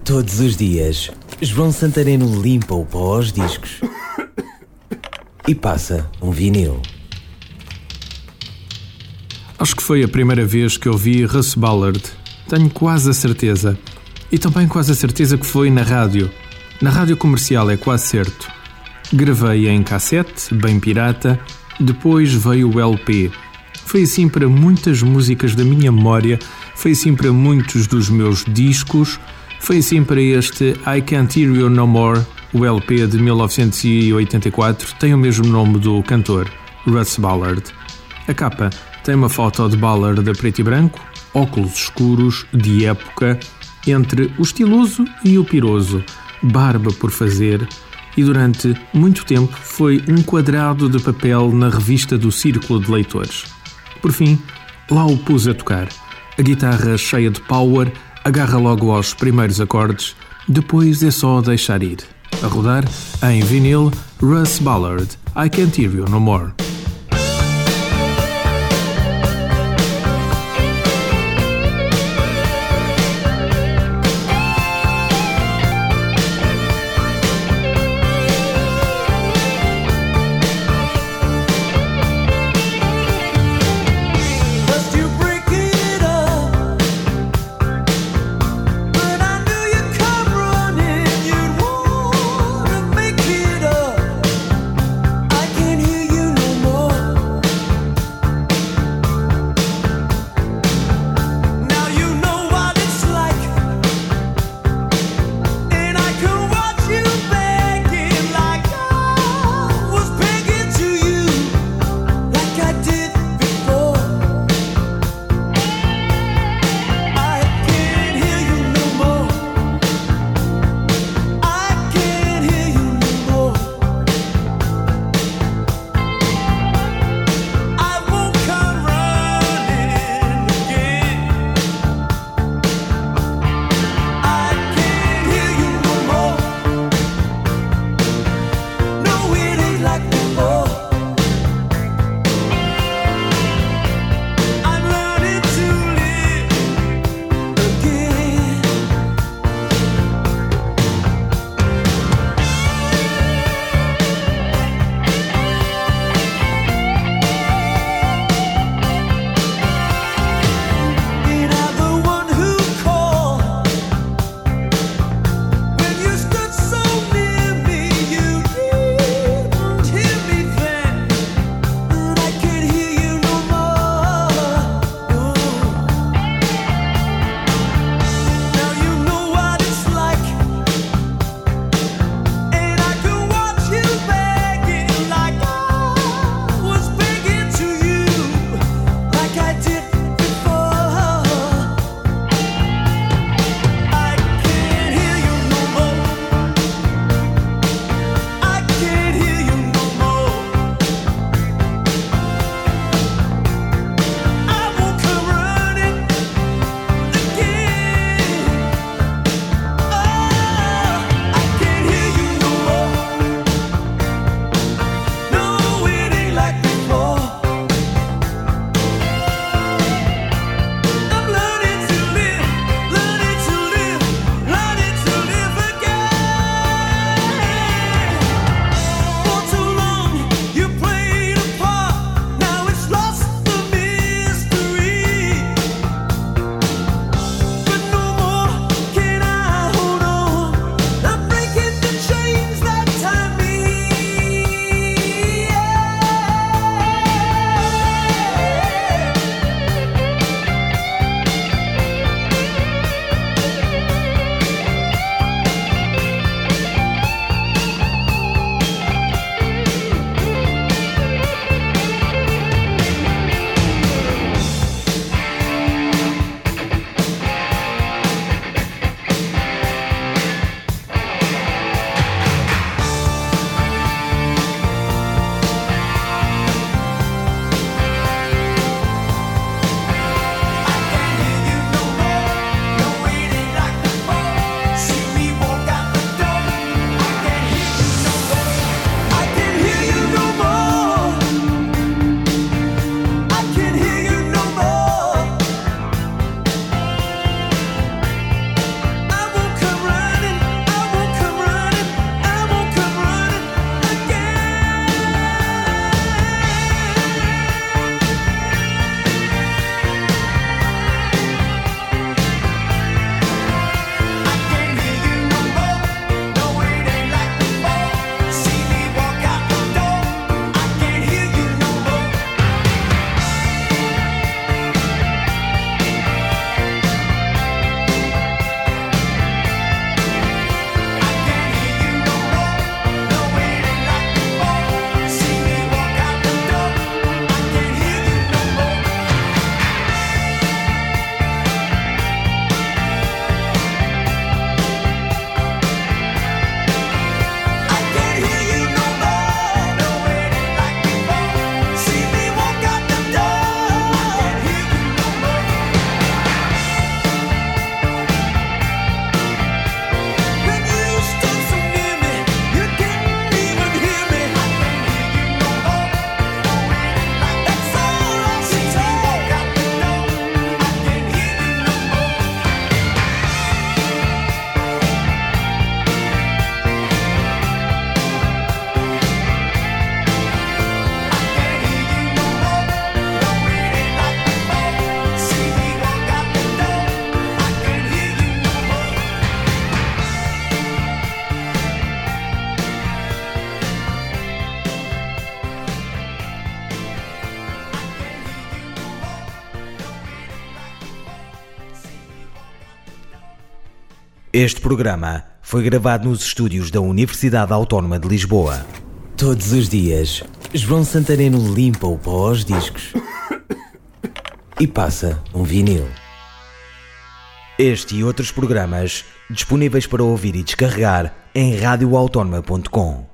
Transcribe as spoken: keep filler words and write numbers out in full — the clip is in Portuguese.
Todos os dias, João Santareno limpa o pó aos discos e passa um vinil. Acho que foi a primeira vez que ouvi Russ Ballard. Tenho quase a certeza. E também quase a certeza que foi na rádio. Na rádio comercial, é quase certo. Gravei em cassete, bem pirata. Depois veio o L P. Foi assim para muitas músicas da minha memória. Foi assim para muitos dos meus discos. Foi assim para este I Can't Hear You No More. O L P de mil novecentos e oitenta e quatro tem o mesmo nome do cantor, Russ Ballard. A capa tem uma foto de Ballard a preto e branco, óculos escuros, de época, entre o estiloso e o piroso, barba por fazer, e durante muito tempo foi um quadrado de papel na revista do Círculo de Leitores. Por fim, lá o pus a tocar. A guitarra cheia de power agarra logo aos primeiros acordes, depois é só deixar ir. A rodar, em vinil, Russ Ballard, I Can't Hear You No More. No Este programa foi gravado nos estúdios da Universidade Autónoma de Lisboa. Todos os dias, João Santareno limpa o pó aos discos e passa um vinil. Este e outros programas disponíveis para ouvir e descarregar em radio autónoma ponto com.